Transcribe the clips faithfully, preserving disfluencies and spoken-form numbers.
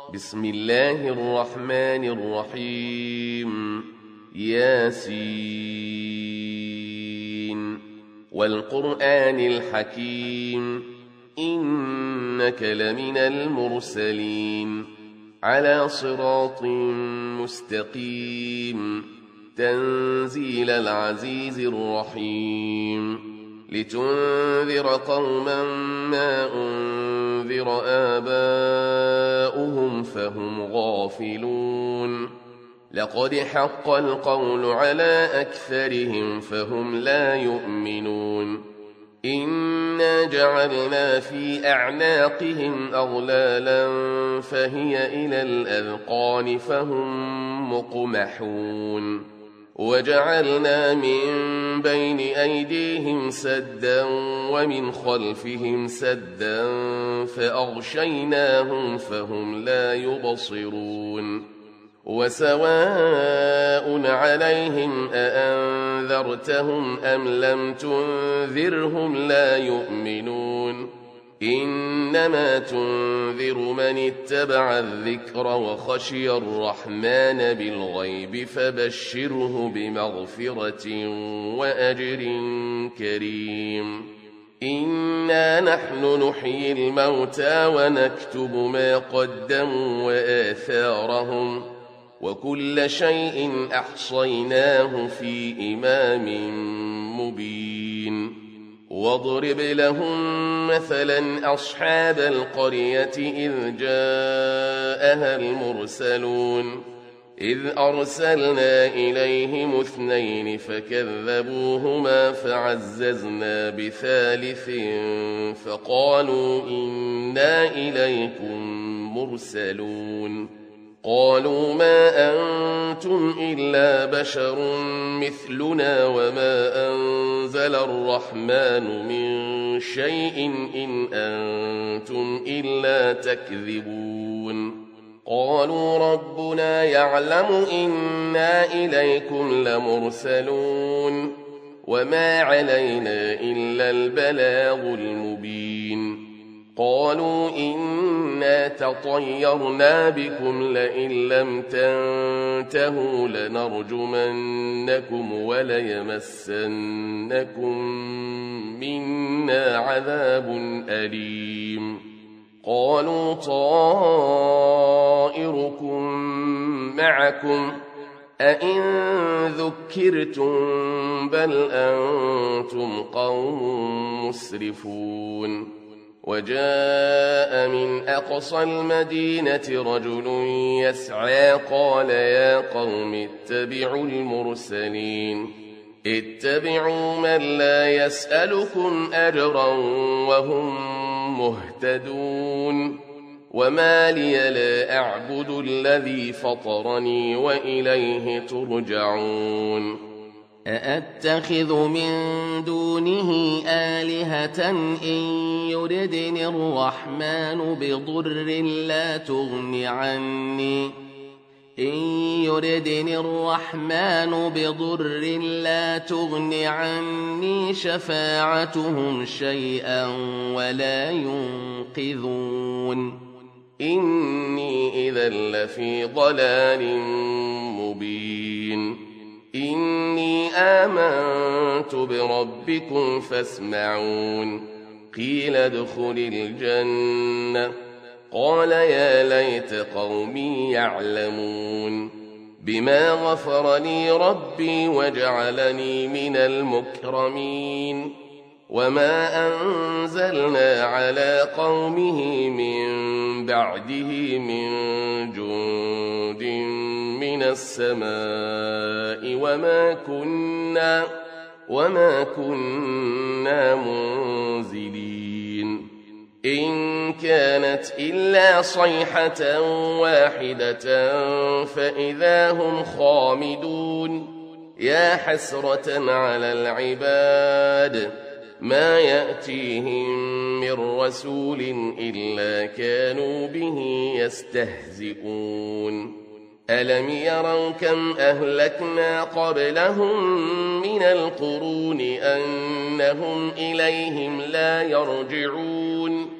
بسم الله الرحمن الرحيم ياسين والقرآن الحكيم إنك لمن المرسلين على صراط مستقيم تنزيل العزيز الرحيم لتنذر قوما ما أنذر آباؤهم فهم غافلون لقد حق القول على أكثرهم فهم لا يؤمنون إنا جعلنا في أعناقهم أغلالا فهي إلى الأذقان فهم مقمحون وجعلنا من بين أيديهم سدا ومن خلفهم سدا فأغشيناهم فهم لا يبصرون وسواء عليهم أأنذرتهم أم لم تنذرهم لا يؤمنون إنما تنذر من اتبع الذكر وخشي الرحمن بالغيب فبشره بمغفرة وأجر كريم إنا نحن نحيي الموتى ونكتب ما قدموا وآثارهم وكل شيء أحصيناه في إمام مبين واضرب لهم مثلا أصحاب القرية إذ جاءها المرسلون إذ أرسلنا إليهم اثنين فكذبوهما فعززنا بثالث فقالوا إنا إليكم مرسلون قالوا ما أنتم إلا بشر مثلنا وما أنزل الرحمن من شيء إن أنتم إلا تكذبون قالوا ربنا يعلم إنا إليكم لمرسلون وما علينا إلا البلاغ المبين قالوا إنا تطيرنا بكم لئن لم تنتهوا لنرجمنكم وليمسنكم منا عذاب أليم قالوا طائركم معكم أئن ذكرتم بل أنتم قوم مسرفون وجاء من أقصى المدينة رجل يسعى قال يا قوم اتبعوا المرسلين اتبعوا من لا يسألكم أجرا وهم مهتدون وما لي لا أعبد الذي فطرني وإليه ترجعون أأتخذ من دونه آلهة إن يردني الرحمن بضر لا تغن عني إن يردني الرحمن بضر لا تغن عني شفاعتهم شيئا ولا ينقذون إني إذا لفي ضلال مبين إني آمنت بربكم فاسمعون قيل ادخل الجنة قال يا ليت قومي يعلمون بما غفر لي ربي وجعلني من المكرمين وما أنزلنا على قومه من بعده من جند من السماء وما كنا وما كنا منزلين إن كانت إلا صيحة واحدة فإذا هم خامدون يا حسرة على العباد ما يأتيهم من رسول إلا كانوا به يستهزئون ألم يروا كم أهلكنا قبلهم من القرون أنهم إليهم لا يرجعون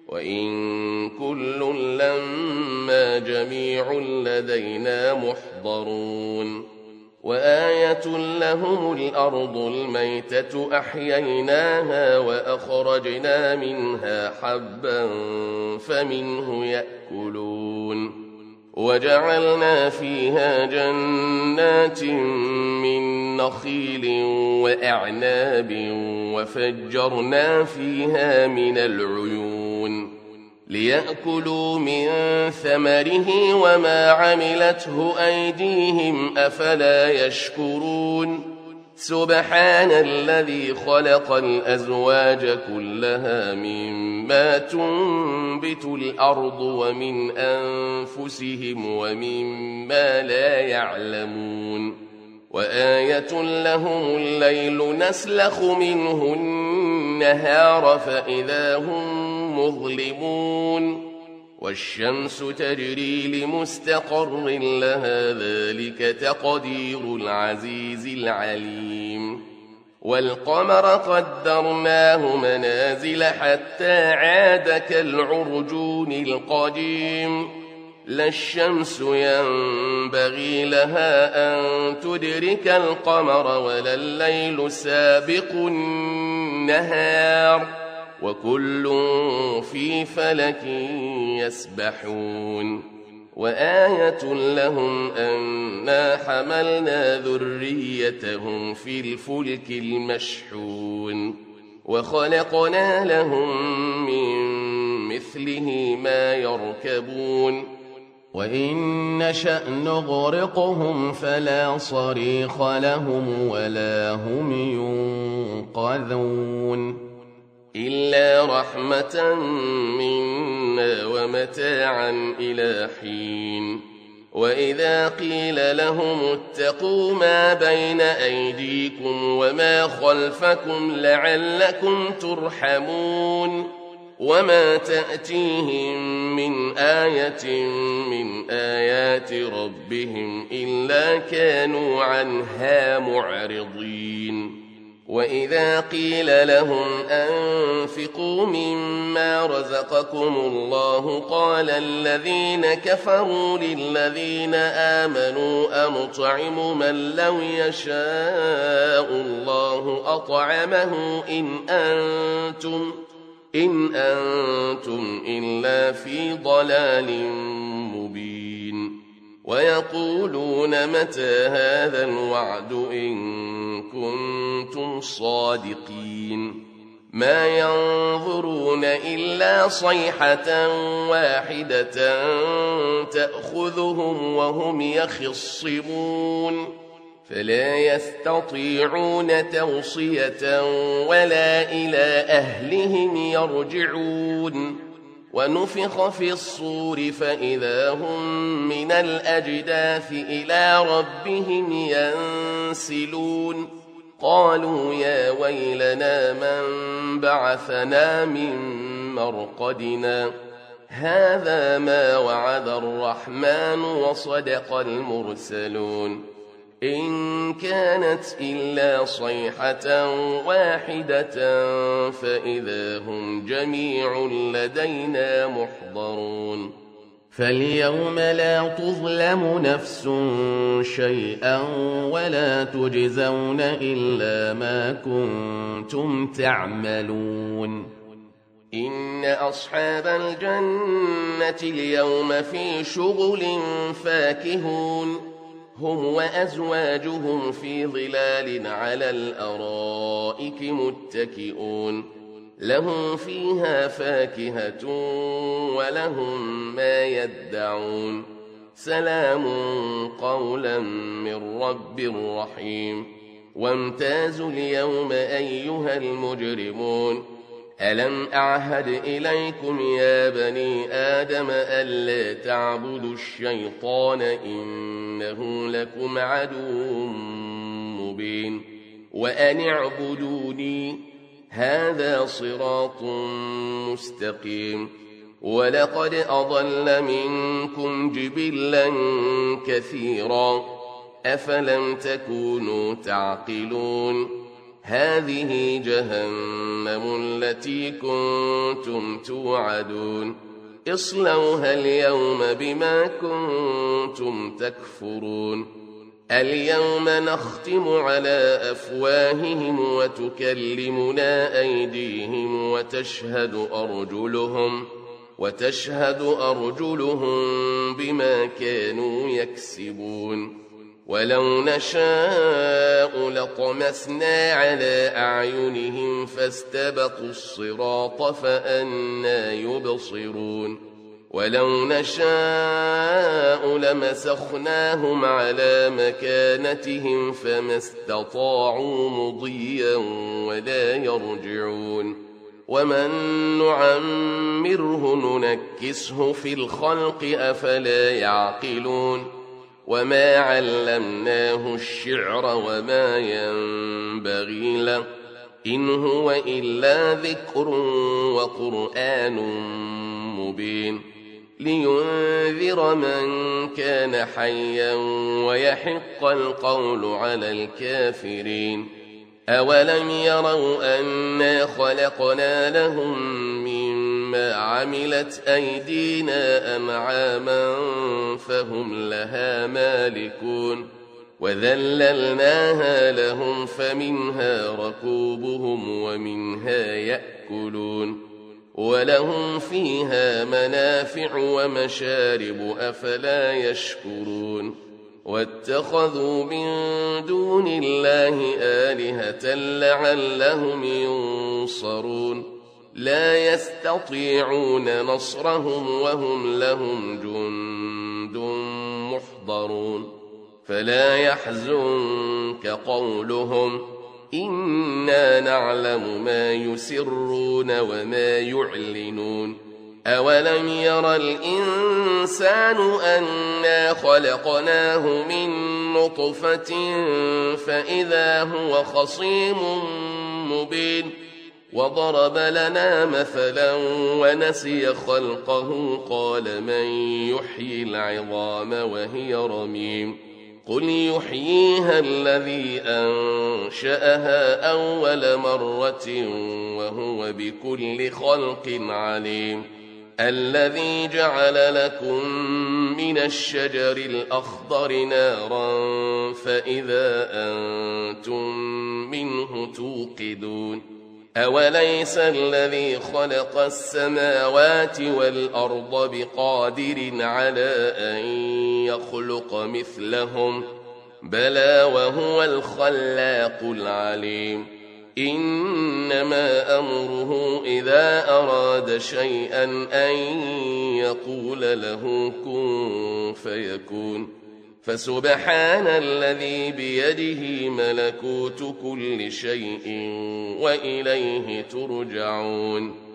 وإن كل لما جميع لدينا محضرون وآية لهم الأرض الميتة أحييناها وأخرجنا منها حبا فمنه يأكلون وجعلنا فيها جنات من نخيل وأعناب وفجرنا فيها من العيون ليأكلوا من ثمره وما عملته أيديهم أفلا يشكرون سبحان الذي خلق الأزواج كلها مما تنبت الأرض ومن أنفسهم ومما لا يعلمون وآية لهم الليل نسلخ منه النهار فإذا هم مظلمون والشمس تجري لمستقر لها ذلك تقدير العزيز العليم والقمر قدرناه منازل حتى عاد كالعرجون القديم لا الشمس ينبغي لها أن تدرك القمر ولا الليل سابق النهار وكل في فلك يسبحون وآية لهم أنا حملنا ذريتهم في الفلك المشحون وخلقنا لهم من مثله ما يركبون وإن نشأ نغرقهم فلا صريخ لهم ولا هم ينقذون إلا رحمة منا ومتاعا إلى حين وإذا قيل لهم اتقوا ما بين أيديكم وما خلفكم لعلكم ترحمون وما تأتيهم من آية من آيات ربهم إلا كانوا عنها معرضين وإذا قيل لهم أنفقوا مما رزقكم الله قال الذين كفروا للذين آمنوا أنطعم من لو يشاء الله أطعمه إن أنتم إن أنتم إلا في ضلال مبين ويقولون متى هذا الوعد إن كنتم صادقين ما ينظرون إلا صيحة واحدة تأخذهم وهم يخصمون فلا يستطيعون توصية ولا إلى أهلهم يرجعون ونفخ في الصور فإذا هم من الأجداث إلى ربهم ينسلون قالوا يا ويلنا من بعثنا من مرقدنا هذا ما وعد الرحمن وصدق المرسلون إن كانت إلا صيحة واحدة فإذا هم جميع لدينا محضرون فاليوم لا تظلم نفس شيئا ولا تجزون إلا ما كنتم تعملون إن أصحاب الجنة اليوم في شغل فاكهون هم وأزواجهم في ظلال على الأرائك متكئون لهم فيها فاكهة ولهم ما يدعون سلام قولا من رب رحيم وامتازوا اليوم أيها المجرمون ألم أعهد إليكم يا بني آدم ألا تعبدوا الشيطان إنه لكم عدو مبين وأن اعبدوني هذا صراط مستقيم ولقد أضل منكم جبلا كثيرا أفلم تكونوا تعقلون هذه جهنم التي كنتم توعدون اصلوها اليوم بما كنتم تكفرون اليوم نختم على أفواههم وتكلمنا أيديهم وتشهد أرجلهم وتشهد أرجلهم بما كانوا يكسبون ولو نشاء لطمسنا على أعينهم فاستبقوا الصراط فأنى يبصرون ولو نشاء لمسخناهم على مكانتهم فما استطاعوا مضيا ولا يرجعون ومن نعمره ننكسه في الخلق أفلا يعقلون وما علمناه الشعر وما ينبغي له إن هو إلا ذكر وقرآن مبين لينذر من كان حيا ويحق القول على الكافرين أولم يروا أنا خلقنا لهم مما عملت أيدينا أنعاما فهم لها مالكون وذللناها لهم فمنها ركوبهم ومنها يأكلون ولهم فيها منافع ومشارب أفلا يشكرون واتخذوا من دون الله آلهة لعلهم ينصرون لا يستطيعون نصرهم وهم لهم جند محضرون فلا يحزنك قولهم إنا نعلم ما يسرون وما يعلنون أولم ير الإنسان أنا خلقناه من نطفة فإذا هو خصيم مبين وضرب لنا مثلا ونسي خلقه قال من يحيي العظام وهي رميم قل يحييها الذي أنشأها أول مرة وهو بكل خلق عليم الذي جعل لكم من الشجر الأخضر نارا فإذا أنتم منه توقدون أوليس الذي خلق السماوات والأرض بقادر على أن يخلق مثلهم بلى وهو الخلاق العليم إنما أمره إذا أراد شيئا أن يقول له كن فيكون فسبحان الذي بيده ملكوت كل شيء وإليه ترجعون